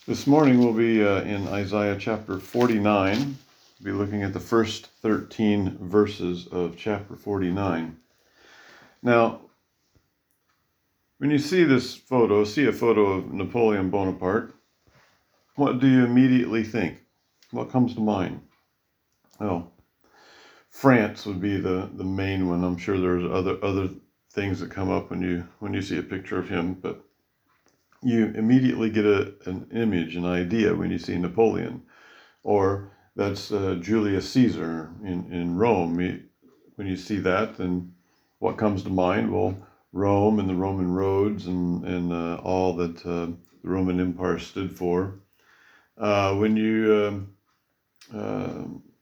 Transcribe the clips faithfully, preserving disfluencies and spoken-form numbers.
This morning we'll be uh, in Isaiah chapter forty-nine. We'll be looking at the first thirteen verses of chapter forty-nine. Now, when you see this photo, see a photo of Napoleon Bonaparte, what do you immediately think? What comes to mind? Oh, France would be the, the main one. I'm sure there's other other things that come up when you when you see a picture of him, but you immediately get a, an image, an idea when you see Napoleon. Or that's uh, Julius Caesar in, in Rome. When you see that, then what comes to mind? Well, Rome and the Roman roads and, and uh, all that uh, the Roman Empire stood for. Uh, when you uh, uh,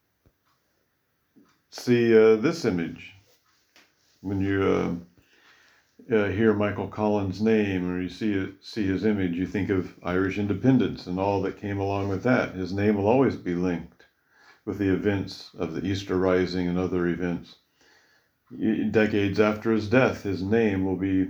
see uh, this image, when you uh, Uh, hear Michael Collins' name, or you see it, see his image, you think of Irish independence and all that came along with that. His name will always be linked with the events of the Easter Rising and other events. Decades after his death, his name will be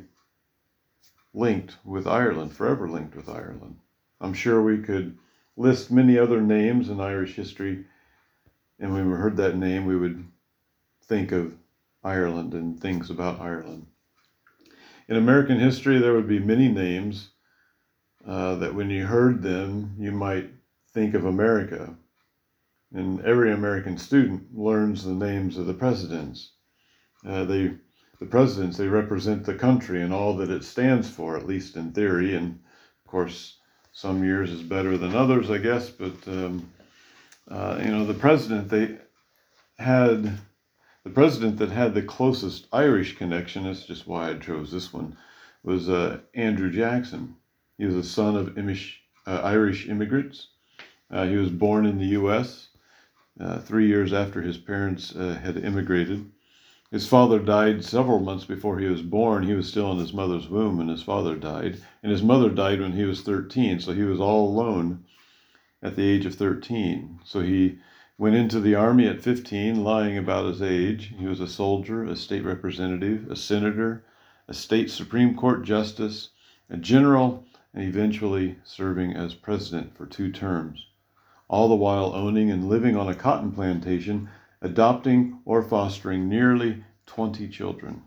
linked with Ireland, forever linked with Ireland. I'm sure we could list many other names in Irish history, and when we heard that name, we would think of Ireland and things about Ireland. In American history, there would be many names uh, that when you heard them, you might think of America. And every American student learns the names of the presidents. Uh, they, the presidents, they represent the country and all that it stands for, at least in theory. And of course, some years is better than others, I guess. But, um, uh, you know, the president, they had... The president that had the closest Irish connection, that's just why I chose this one, was uh, Andrew Jackson. He was a son of Irish, uh, Irish immigrants. Uh, he was born in the U S uh, three years after his parents uh, had immigrated. His father died several months before he was born. He was still in his mother's womb when his father died. And his mother died when he was thirteen, so he was all alone at the age of thirteen. So he went into the army at fifteen, lying about his age. He was a soldier, a state representative, a senator, a state Supreme Court justice, a general, and eventually serving as president for two terms, all the while owning and living on a cotton plantation, adopting or fostering nearly twenty children.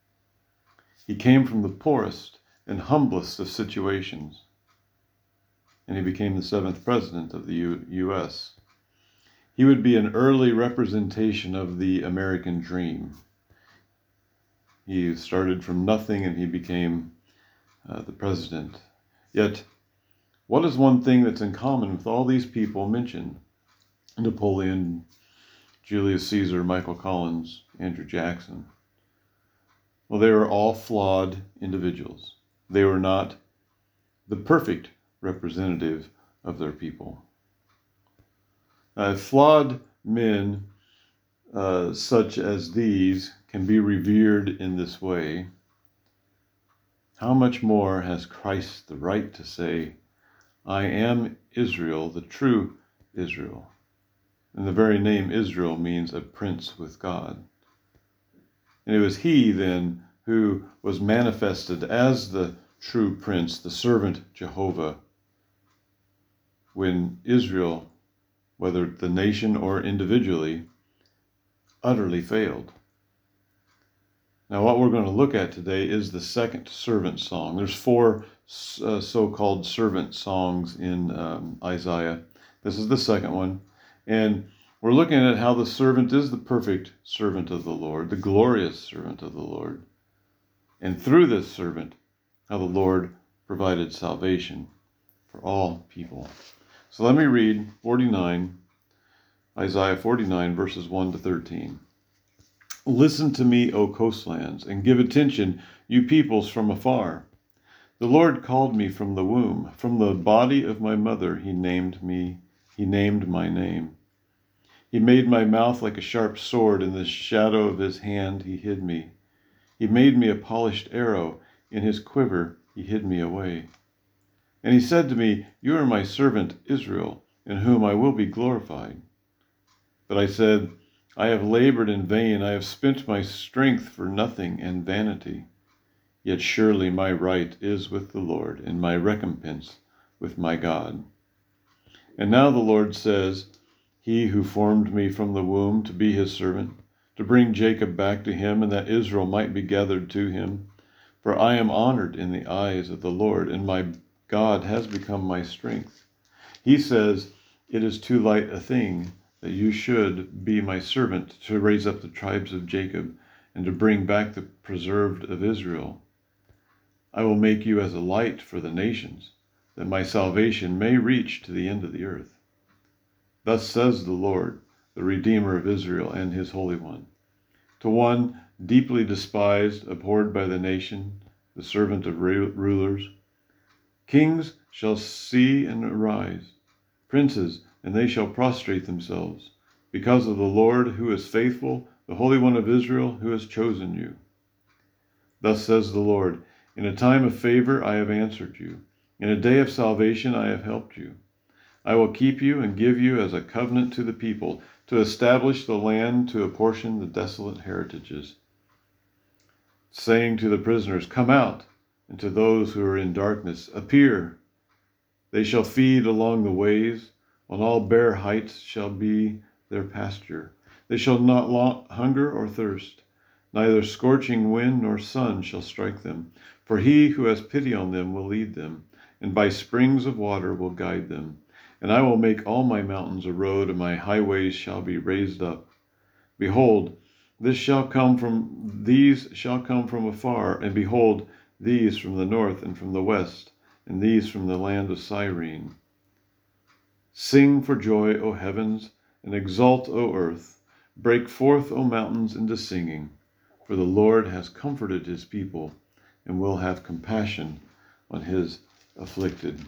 He came from the poorest and humblest of situations, and he became the seventh president of the U- U.S. He would be an early representation of the American dream. He started from nothing and he became uh, the president. Yet, what is one thing that's in common with all these people mentioned? Napoleon, Julius Caesar, Michael Collins, Andrew Jackson. Well, they were all flawed individuals. They were not the perfect representative of their people. Uh, flawed men uh, such as these can be revered in this way. How much more has Christ the right to say, I am Israel, the true Israel? And the very name Israel means a prince with God. And it was he then who was manifested as the true prince, the servant Jehovah, when Israel, whether the nation or individually, utterly failed. Now, what we're going to look at today is the second servant song. There's four uh, so-called servant songs in um, Isaiah. This is the second one. And we're looking at how the servant is the perfect servant of the Lord, the glorious servant of the Lord. And through this servant, how the Lord provided salvation for all people. So let me read forty-nine, Isaiah forty-nine, verses one to thirteen. Listen to me, O coastlands, and give attention, you peoples from afar. The Lord called me from the womb. From the body of my mother he named me. He named my name. He made my mouth like a sharp sword. In the shadow of his hand he hid me. He made me a polished arrow. In his quiver he hid me away. And he said to me, You are my servant Israel, in whom I will be glorified. But I said, I have labored in vain. I have spent my strength for nothing and vanity. Yet surely my right is with the Lord, and my recompense with my God. And now the Lord says, He who formed me from the womb to be his servant, to bring Jacob back to him, and that Israel might be gathered to him. For I am honored in the eyes of the Lord, and my God has become my strength. He says, It is too light a thing that you should be my servant to raise up the tribes of Jacob and to bring back the preserved of Israel. I will make you as a light for the nations, that my salvation may reach to the end of the earth. Thus says the Lord, the Redeemer of Israel and his Holy One, to one deeply despised, abhorred by the nation, the servant of rulers. Kings shall see and arise, princes, and they shall prostrate themselves, because of the Lord who is faithful, the Holy One of Israel who has chosen you. Thus says the Lord, in a time of favor I have answered you. In a day of salvation I have helped you. I will keep you and give you as a covenant to the people, to establish the land, to apportion the desolate heritages. Saying to the prisoners, Come out, and to those who are in darkness, appear. They shall feed along the ways, on all bare heights shall be their pasture. They shall not long hunger or thirst, neither scorching wind nor sun shall strike them. For he who has pity on them will lead them, and by springs of water will guide them. And I will make all my mountains a road, and my highways shall be raised up. Behold, this shall come from these shall come from afar, and behold, these from the north and from the west, and these from the land of Cyrene. Sing for joy, O heavens, and exult, O earth. Break forth, O mountains, into singing, for the Lord has comforted his people, and will have compassion on his afflicted.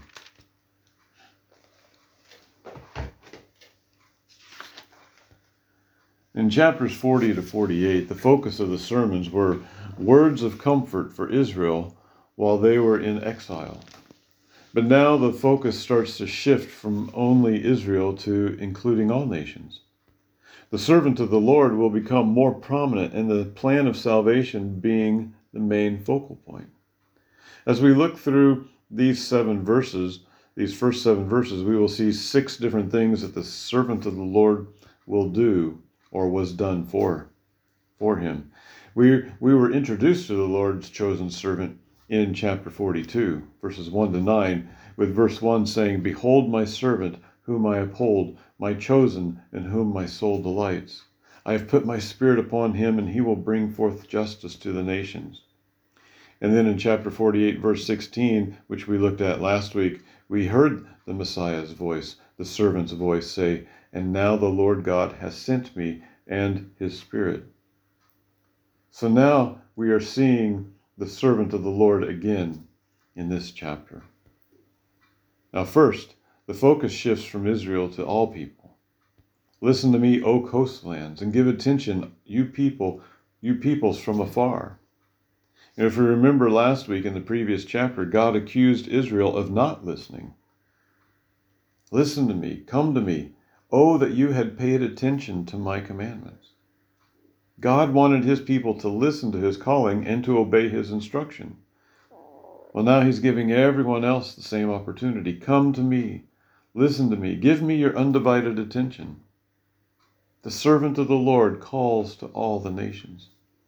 In chapters forty to forty-eight, the focus of the sermons were words of comfort for Israel while they were in exile. But now the focus starts to shift from only Israel to including all nations. The servant of the Lord will become more prominent, and the plan of salvation being the main focal point. As we look through these seven verses, these first seven verses, we will see six different things that the servant of the Lord will do or was done for, for him. We, we were introduced to the Lord's chosen servant in chapter forty-two, verses one to nine, with verse one saying, Behold my servant, whom I uphold, my chosen, in whom my soul delights. I have put my spirit upon him, and he will bring forth justice to the nations. And then in chapter forty-eight, verse sixteen, which we looked at last week, we heard the Messiah's voice, the servant's voice, say, And now the Lord God has sent me, and his Spirit. So now we are seeing the servant of the Lord again in this chapter. Now first, the focus shifts from Israel to all people. Listen to me, O coastlands, and give attention, you people, you peoples from afar. And if you remember last week in the previous chapter, God accused Israel of not listening. Listen to me, come to me. Oh, that you had paid attention to my commandments. God wanted his people to listen to his calling and to obey his instruction. Well, now he's giving everyone else the same opportunity. Come to me, listen to me, give me your undivided attention. The servant of the Lord calls to all the nations.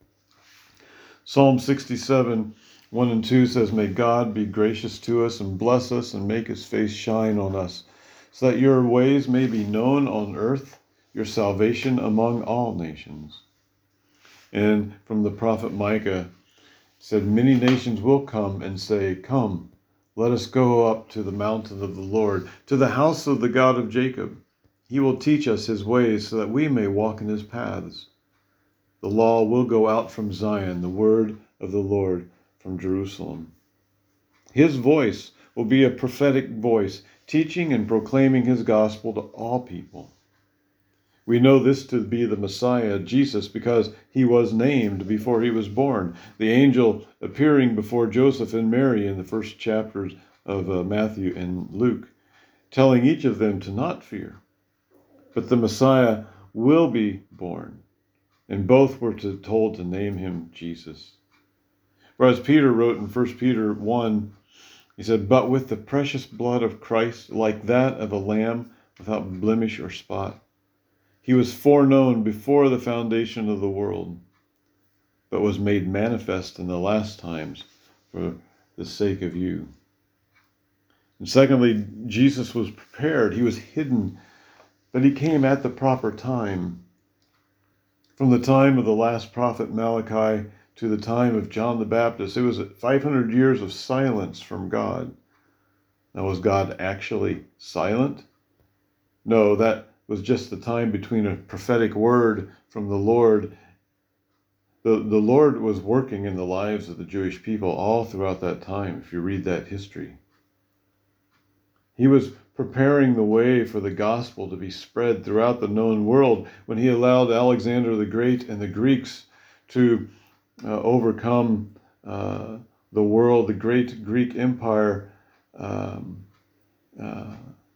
Psalm sixty-seven, one and two says, May God be gracious to us and bless us and make his face shine on us, so that your ways may be known on earth, your salvation among all nations. And from the prophet Micah, said, Many nations will come and say, Come, let us go up to the mountain of the Lord, to the house of the God of Jacob. He will teach us his ways so that we may walk in his paths. The law will go out from Zion, the word of the Lord from Jerusalem. His voice will be a prophetic voice, teaching and proclaiming his gospel to all people. We know this to be the Messiah, Jesus, because he was named before he was born. The angel appearing before Joseph and Mary in the first chapters of uh, Matthew and Luke, telling each of them to not fear. But the Messiah will be born, and both were to, told to name him Jesus. For as Peter wrote in First Peter one, He said, but with the precious blood of Christ, like that of a lamb without blemish or spot. He was foreknown before the foundation of the world, but was made manifest in the last times for the sake of you. And secondly, Jesus was prepared. He was hidden, but he came at the proper time. From the time of the last prophet Malachi to the time of John the Baptist, it was five hundred years of silence from God. Now, was God actually silent? No, that was just the time between a prophetic word from the Lord. The, the Lord was working in the lives of the Jewish people all throughout that time, if you read that history. He was preparing the way for the gospel to be spread throughout the known world when he allowed Alexander the Great and the Greeks to uh, overcome uh, the world, the great Greek Empire. Um, uh,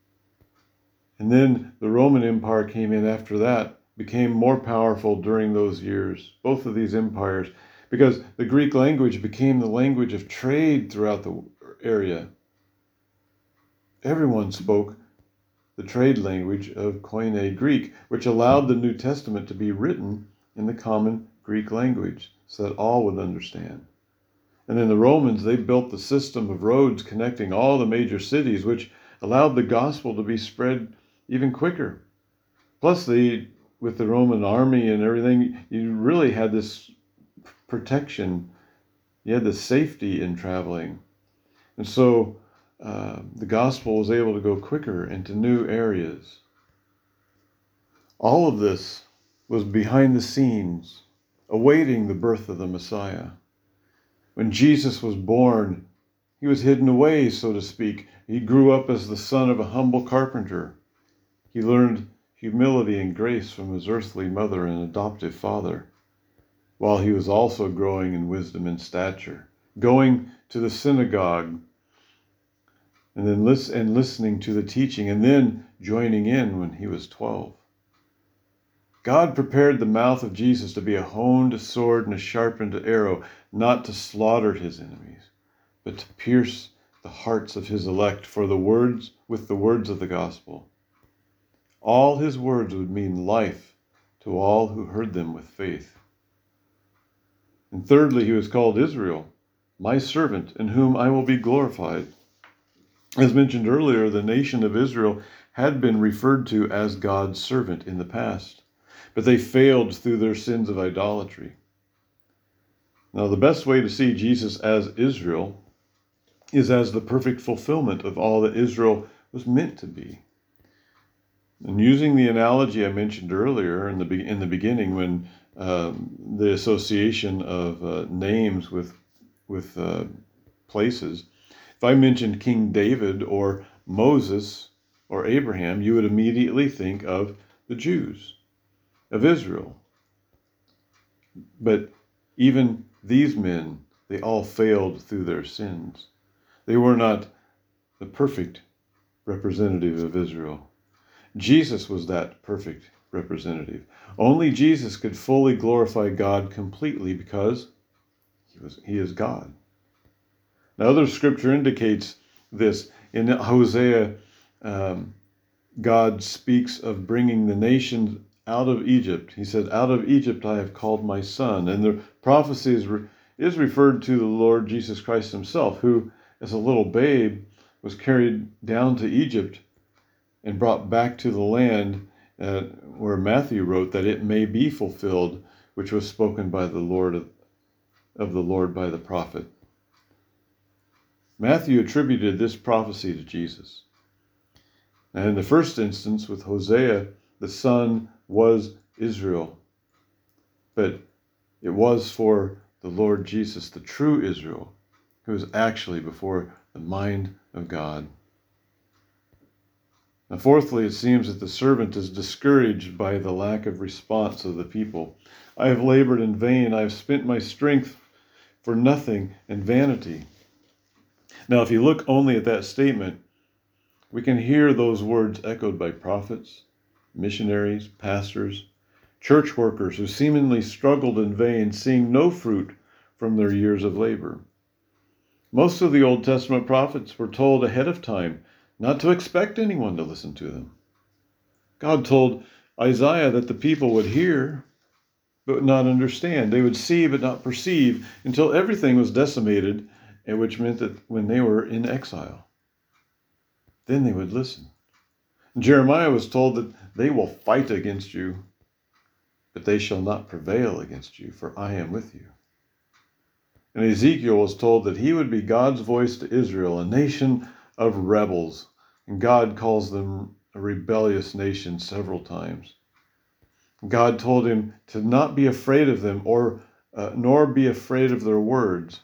and then the Roman Empire came in after that, became more powerful during those years, both of these empires, because the Greek language became the language of trade throughout the area. Everyone spoke the trade language of Koine Greek, which allowed the New Testament to be written in the common Greek language so that all would understand. And then the Romans, they built the system of roads connecting all the major cities, which allowed the gospel to be spread even quicker. Plus, the, with the Roman army and everything, you really had this protection. You had this safety in traveling. And so uh, the gospel was able to go quicker into new areas. All of this was behind the scenes, awaiting the birth of the Messiah. When Jesus was born, he was hidden away, so to speak. He grew up as the son of a humble carpenter. He learned humility and grace from his earthly mother and adoptive father, while he was also growing in wisdom and stature, going to the synagogue and then lis- and listening to the teaching, and then joining in when he was twelve. God prepared the mouth of Jesus to be a honed sword and a sharpened arrow, not to slaughter his enemies, but to pierce the hearts of his elect for the words with the words of the gospel. All his words would mean life to all who heard them with faith. And thirdly, he was called Israel, my servant, in whom I will be glorified. As mentioned earlier, the nation of Israel had been referred to as God's servant in the past, but they failed through their sins of idolatry. Now, the best way to see Jesus as Israel is as the perfect fulfillment of all that Israel was meant to be. And using the analogy I mentioned earlier in the be- in the beginning, when um, the association of uh, names with with uh, places, if I mentioned King David or Moses or Abraham, you would immediately think of the Jews, of Israel. But even these men, they all failed through their sins. They were not the perfect representative of Israel. Jesus was that perfect representative. Only Jesus could fully glorify God completely because he was he is God. Now, other scripture indicates this. In Hosea, um, God speaks of bringing the nations out of Egypt. He said, out of Egypt I have called my son. And the prophecy is, re- is referred to the Lord Jesus Christ himself, who, as a little babe, was carried down to Egypt and brought back to the land uh, where Matthew wrote that it may be fulfilled, which was spoken by the Lord of, of the Lord by the prophet. Matthew attributed this prophecy to Jesus. And in the first instance with Hosea, the son was Israel. But it was for the Lord Jesus, the true Israel, who was actually before the mind of God. Now, fourthly, it seems that the servant is discouraged by the lack of response of the people. I have labored in vain. I have spent my strength for nothing and vanity. Now, if you look only at that statement, we can hear those words echoed by prophets, missionaries, pastors, church workers who seemingly struggled in vain, seeing no fruit from their years of labor. Most of the Old Testament prophets were told ahead of time not to expect anyone to listen to them. God told Isaiah that the people would hear but not understand. They would see but not perceive until everything was decimated, and which meant that when they were in exile, then they would listen. Jeremiah was told that they will fight against you, but they shall not prevail against you, for I am with you. And Ezekiel was told that he would be God's voice to Israel, a nation of rebels. And God calls them a rebellious nation several times. God told him to not be afraid of them, or uh, nor be afraid of their words.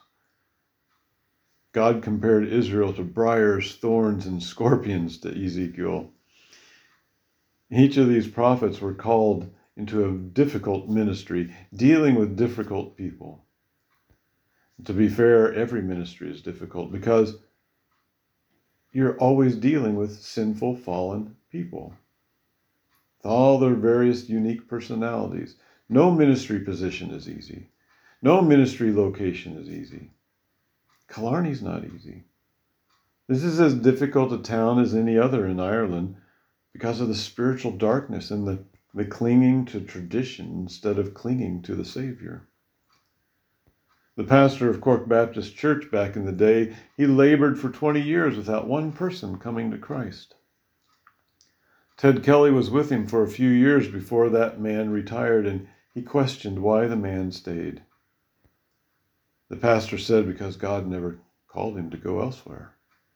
God compared Israel to briars, thorns, and scorpions to Ezekiel. Each of these prophets were called into a difficult ministry, dealing with difficult people. To be fair, every ministry is difficult because you're always dealing with sinful, fallen people, with all their various unique personalities. No ministry position is easy. No ministry location is easy. Killarney's not easy. This is as difficult a town as any other in Ireland because of the spiritual darkness and the, the clinging to tradition instead of clinging to the Savior. The pastor of Cork Baptist Church back in the day, he labored for twenty years without one person coming to Christ. Ted Kelly was with him for a few years before that man retired, and he questioned why the man stayed. The pastor said because God never called him to go elsewhere.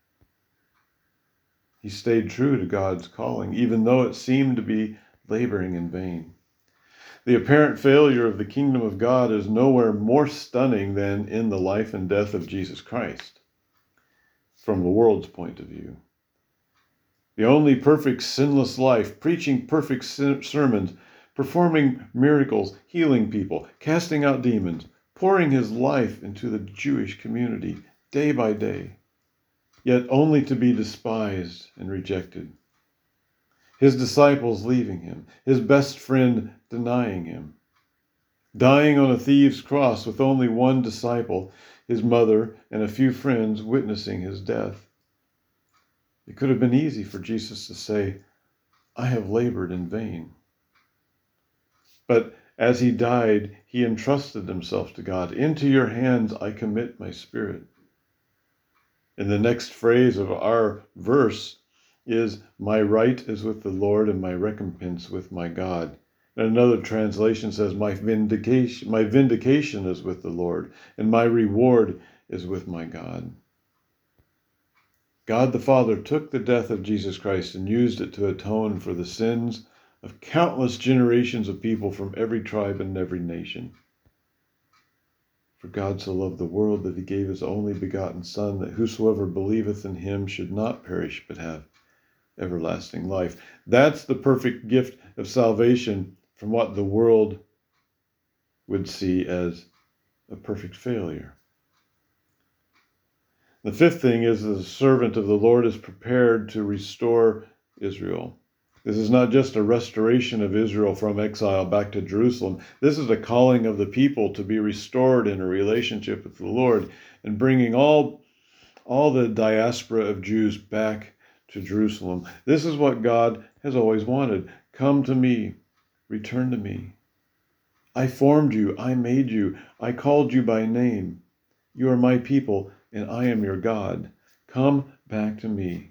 He stayed true to God's calling, even though it seemed to be laboring in vain. The apparent failure of the kingdom of God is nowhere more stunning than in the life and death of Jesus Christ, from the world's point of view. The only perfect, sinless life, preaching perfect sermons, performing miracles, healing people, casting out demons, pouring his life into the Jewish community day by day, yet only to be despised and rejected. His disciples leaving him, his best friend denying him, dying on a thief's cross with only one disciple, his mother, and a few friends witnessing his death. It could have been easy for Jesus to say, I have labored in vain. But as he died, he entrusted himself to God. Into your hands I commit my spirit. And the next phrase of our verse is, my right is with the Lord and my recompense with my God. And another translation says, my vindication, my vindication is with the Lord and my reward is with my God. God the Father took the death of Jesus Christ and used it to atone for the sins of countless generations of people from every tribe and every nation. For God so loved the world that he gave his only begotten Son, that whosoever believeth in him should not perish but have everlasting life. That's the perfect gift of salvation from what the world would see as a perfect failure. The fifth thing is that the servant of the Lord is prepared to restore Israel. This is not just a restoration of Israel from exile back to Jerusalem. This is a calling of the people to be restored in a relationship with the Lord and bringing all, all the diaspora of Jews back to Jerusalem. This is what God has always wanted. Come to me, return to me. I formed you, I made you, I called you by name. You are my people, and I am your God. Come back to me.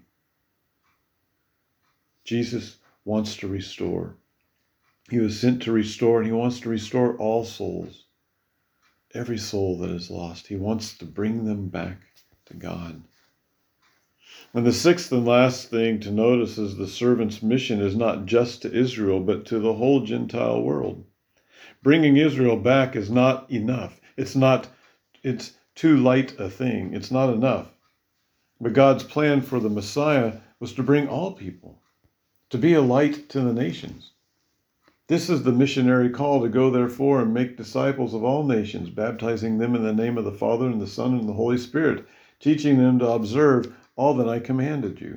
Jesus wants to restore. He was sent to restore, and he wants to restore all souls. Every soul that is lost. He wants to bring them back to God. And the sixth and last thing to notice is the servant's mission is not just to Israel, but to the whole Gentile world. Bringing Israel back is not enough. It's not, it's too light a thing. It's not enough. But God's plan for the Messiah was to bring all people, to be a light to the nations. This is the missionary call to go therefore and make disciples of all nations, baptizing them in the name of the Father and the Son and the Holy Spirit, teaching them to observe all that I commanded you.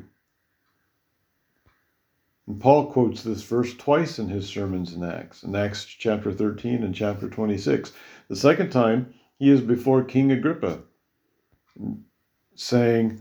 And Paul quotes this verse twice in his sermons in Acts, in Acts chapter thirteen and chapter twenty-six. The second time, he is before King Agrippa. saying,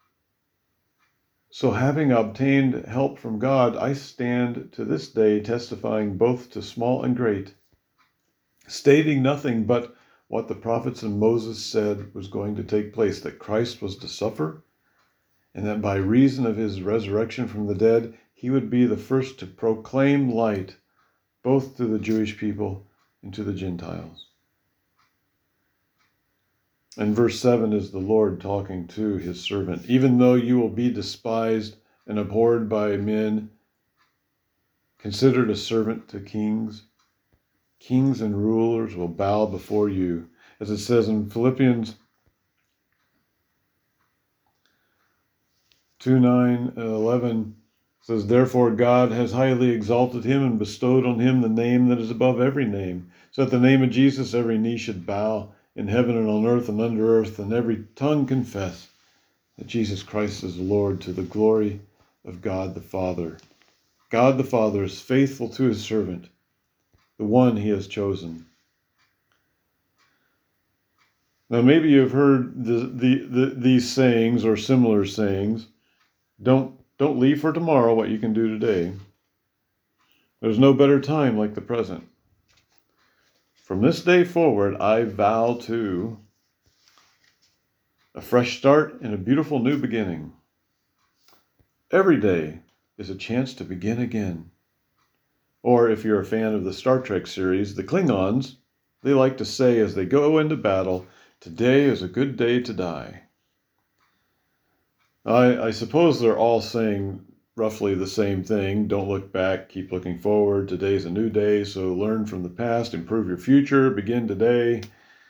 "So having obtained help from God, I stand to this day testifying both to small and great, stating nothing but what the prophets and Moses said was going to take place, that Christ was to suffer, and that by reason of his resurrection from the dead, he would be the first to proclaim light both to the Jewish people and to the Gentiles." And verse seven is the Lord talking to his servant. "Even though you will be despised and abhorred by men, considered a servant to kings, kings and rulers will bow before you." As it says in Philippians two, nine, and eleven, says, "Therefore God has highly exalted him and bestowed on him the name that is above every name, so at the name of Jesus every knee should bow in heaven and on earth and under earth, and every tongue confess that Jesus Christ is Lord, to the glory of God the Father." God the Father is faithful to his servant, the one he has chosen. Now maybe you've heard the, the, the, these sayings or similar sayings. Don't, don't leave for tomorrow what you can do today. There's no better time like the present. From this day forward, I vow to a fresh start and a beautiful new beginning. Every day is a chance to begin again. Or if you're a fan of the Star Trek series, the Klingons, they like to say as they go into battle, "Today is a good day to die." I, I suppose they're all saying roughly the same thing. Don't look back, keep looking forward. Today's a new day, so learn from the past, improve your future, begin today.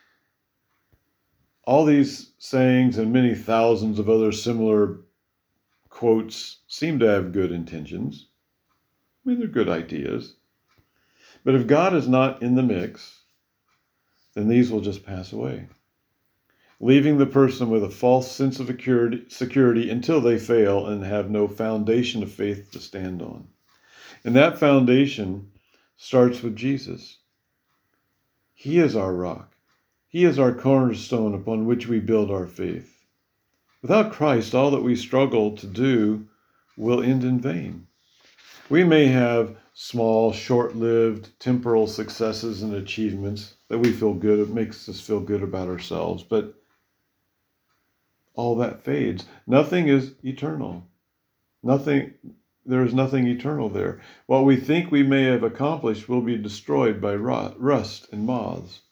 All these sayings and many thousands of other similar quotes seem to have good intentions. I mean, they're good ideas. But if God is not in the mix, then these will just pass away, leaving the person with a false sense of security, security until they fail and have no foundation of faith to stand on. And that foundation starts with Jesus. He is our rock. He is our cornerstone upon which we build our faith. Without Christ, all that we struggle to do will end in vain. We may have small, short-lived, temporal successes and achievements that we feel good, it makes us feel good about ourselves, but all that fades. Nothing is eternal. Nothing, there is nothing eternal there. What we think we may have accomplished will be destroyed by rust and moths.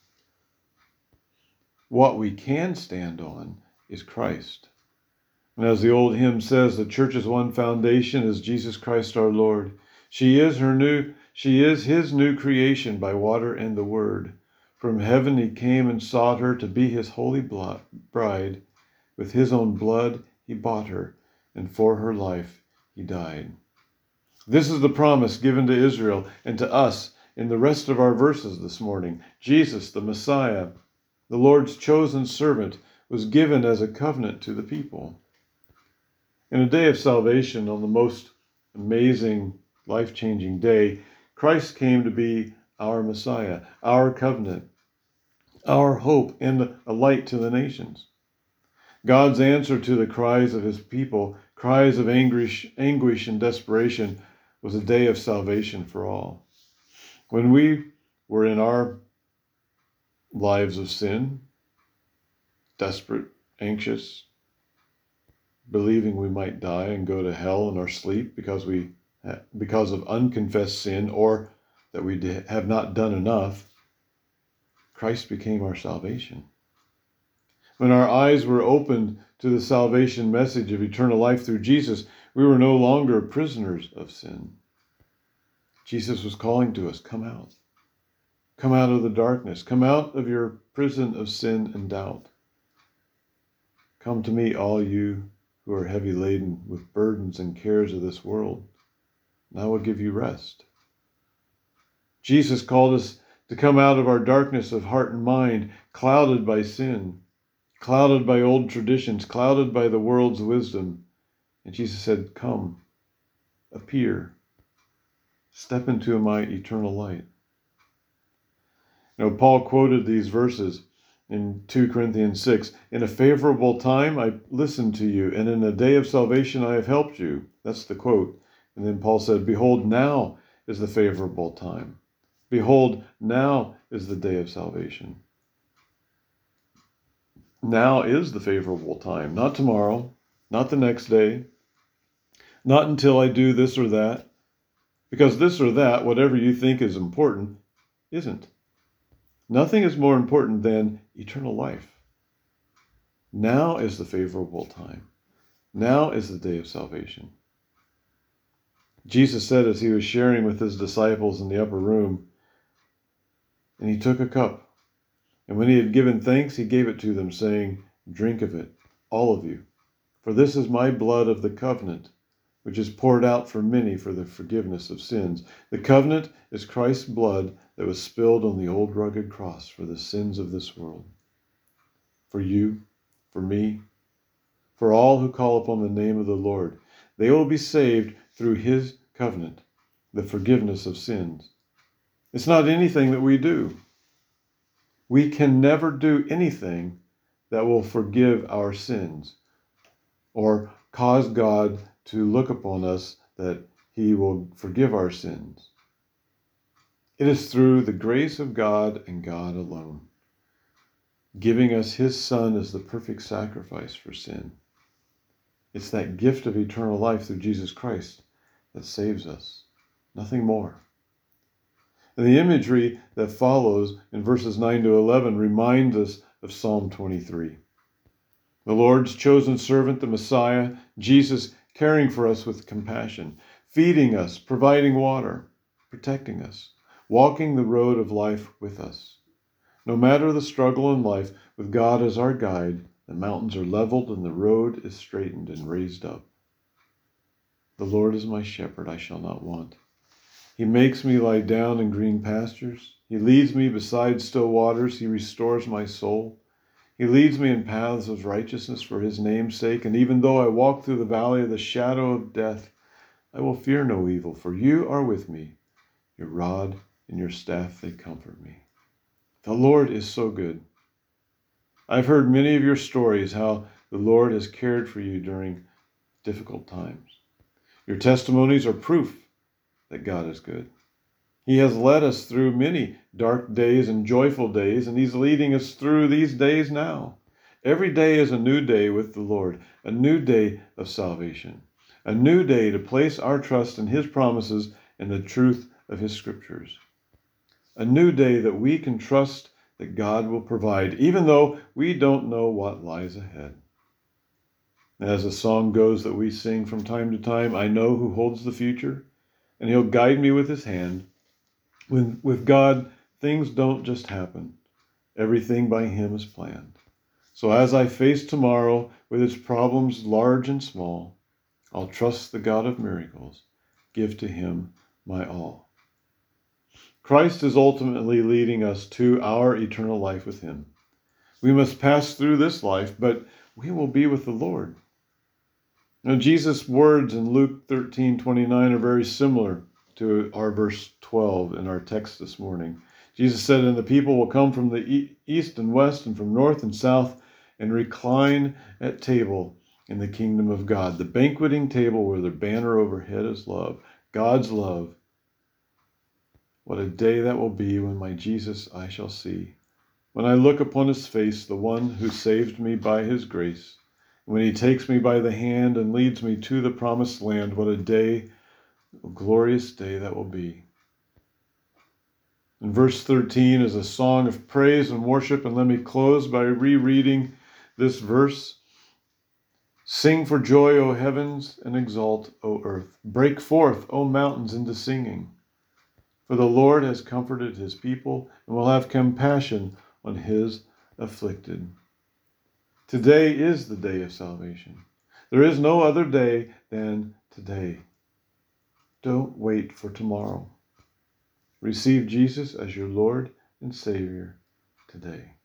What we can stand on is Christ. And as the old hymn says, the church's one foundation is Jesus Christ our Lord. She is her new, she is his new creation by water and the word. From heaven he came and sought her to be his holy bride. With his own blood he bought her, and for her life he died. This is the promise given to Israel and to us in the rest of our verses this morning. Jesus, the Messiah, the Lord's chosen servant, was given as a covenant to the people. In a day of salvation, on the most amazing, life-changing day, Christ came to be our Messiah, our covenant, our hope, and a light to the nations. God's answer to the cries of his people, cries of anguish, anguish and desperation, was a day of salvation for all. When we were in our lives of sin, desperate, anxious, believing we might die and go to hell in our sleep because we because of unconfessed sin or that we have not done enough, Christ became our salvation. When our eyes were opened to the salvation message of eternal life through Jesus, we were no longer prisoners of sin. Jesus was calling to us, come out. Come out of the darkness. Come out of your prison of sin and doubt. Come to me, all you who are heavy laden with burdens and cares of this world, and I will give you rest. Jesus called us to come out of our darkness of heart and mind, clouded by sin, clouded by old traditions, clouded by the world's wisdom. And Jesus said, come, appear, step into my eternal light. You know, Paul quoted these verses in two Corinthians six, in a favorable time I listened to you, and in a day of salvation I have helped you. That's the quote. And then Paul said, behold, now is the favorable time. Behold, now is the day of salvation. Now is the favorable time, not tomorrow, not the next day, not until I do this or that, because this or that, whatever you think is important, isn't. Nothing is more important than eternal life. Now is the favorable time. Now is the day of salvation. Jesus said as he was sharing with his disciples in the upper room, and he took a cup, and when he had given thanks, he gave it to them, saying, drink of it, all of you, for this is my blood of the covenant, which is poured out for many for the forgiveness of sins. The covenant is Christ's blood that was spilled on the old rugged cross for the sins of this world. For you, for me, for all who call upon the name of the Lord, they will be saved through his covenant, the forgiveness of sins. It's not anything that we do. We can never do anything that will forgive our sins or cause God to look upon us that he will forgive our sins. It is through the grace of God and God alone, giving us his Son as the perfect sacrifice for sin. It's that gift of eternal life through Jesus Christ that saves us, nothing more. And the imagery that follows in verses nine to eleven reminds us of Psalm twenty-three. The Lord's chosen servant, the Messiah, Jesus, caring for us with compassion, feeding us, providing water, protecting us, walking the road of life with us. No matter the struggle in life, with God as our guide, the mountains are leveled and the road is straightened and raised up. The Lord is my shepherd, I shall not want. He makes me lie down in green pastures. He leads me beside still waters. He restores my soul. He leads me in paths of righteousness for his name's sake. And even though I walk through the valley of the shadow of death, I will fear no evil, for you are with me. Your rod and your staff, they comfort me. The Lord is so good. I've heard many of your stories, how the Lord has cared for you during difficult times. Your testimonies are proof that God is good. He has led us through many dark days and joyful days, and he's leading us through these days now. Every day is a new day with the Lord, a new day of salvation, a new day to place our trust in his promises and the truth of his scriptures, a new day that we can trust that God will provide, even though we don't know what lies ahead. As the song goes that we sing from time to time, I know who holds the future, and he'll guide me with his hand. When, with God, things don't just happen. Everything by him is planned. So as I face tomorrow with its problems large and small, I'll trust the God of miracles, give to him my all. Christ is ultimately leading us to our eternal life with him. We must pass through this life, but we will be with the Lord. Now, Jesus' words in Luke thirteen twenty-nine are very similar to our verse twelve in our text this morning. Jesus said, and the people will come from the east and west and from north and south and recline at table in the kingdom of God, the banqueting table where the banner overhead is love, God's love. What a day that will be when my Jesus I shall see. When I look upon his face, the one who saved me by his grace, when he takes me by the hand and leads me to the promised land, what a day, a glorious day that will be. And verse thirteen is a song of praise and worship, and let me close by rereading this verse. Sing for joy, O heavens, and exult, O earth. Break forth, O mountains, into singing. For the Lord has comforted his people and will have compassion on his afflicted. Today is the day of salvation. There is no other day than today. Don't wait for tomorrow. Receive Jesus as your Lord and Savior today.